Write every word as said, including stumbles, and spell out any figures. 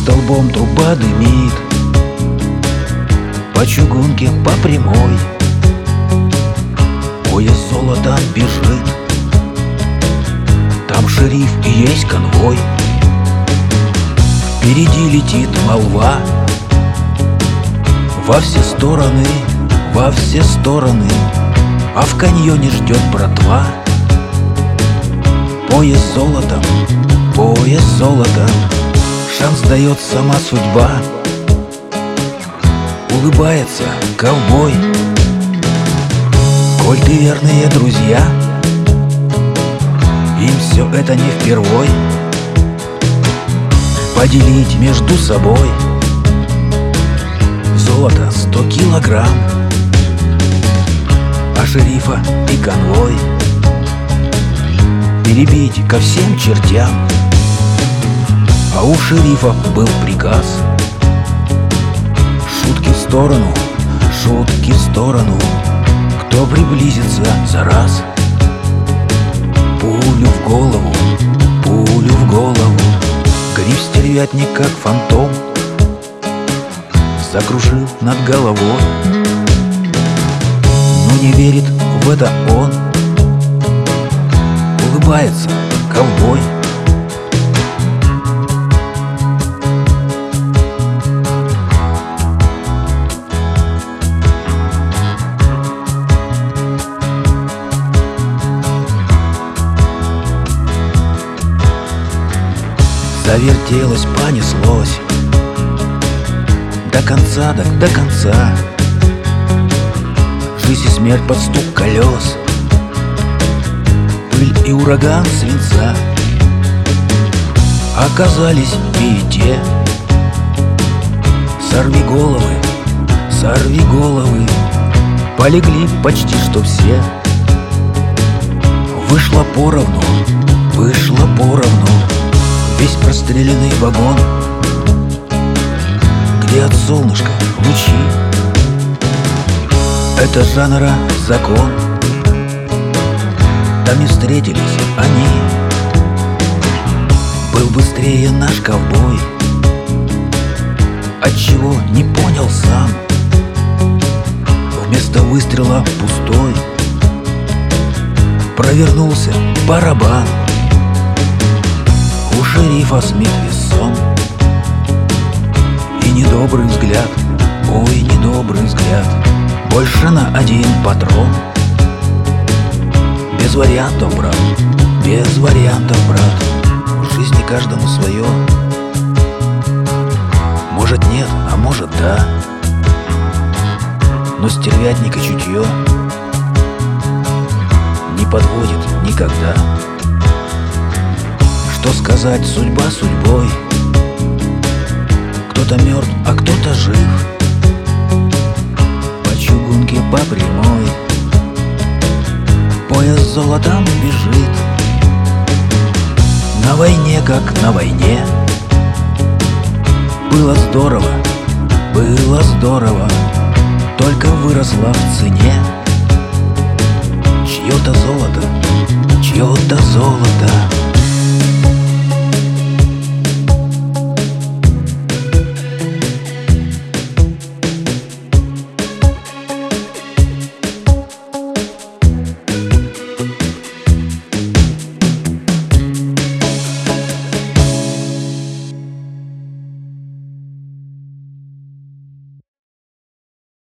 столбом труба дымит, по чугунке, по прямой поезд золотом бежит. Там шериф и есть конвой, впереди летит молва. Во все стороны, во все стороны, а в каньоне ждет братва. Поезд золотом, поезд золотом, шанс дает сама судьба. Улыбается ковбой: коль ты верные друзья, им все это не впервой поделить между собой золото сто килограмм, а шерифа и конвой перебить ко всем чертям. А у шерифа был приказ: шутки в сторону, шутки в сторону, кто приблизится за раз. Пулю в голову, пулю в голову, гриф стервятник, как фантом, закружил над головой. Но не верит в это он. Улыбается ковбой: завертелось, понеслось до конца, да до конца. Жизнь и смерть под стук колес, пыль и ураган свинца. Оказались и те сорви головы, сорви головы, полегли почти что все. Вышло поровну, вышло поровну весь простреленный вагон, где от солнышка лучи. Это жанра закон. Там и встретились они. Был быстрее наш ковбой, отчего не понял сам. Вместо выстрела пустой провернулся барабан. У шерифа Смит Вессон и недобрый взгляд, ой, недобрый взгляд, больше на один патрон. Без вариантов, брат, без вариантов, брат, в жизни каждому свое. Может нет, а может да, но стервятника чутье не подводит никогда. Что сказать, судьба судьбой, кто-то мертв, а кто-то жив. По чугунке, по прямой поезд золотом бежит. На войне, как на войне, было здорово, было здорово, только выросло в цене чье-то золото, чье-то золото.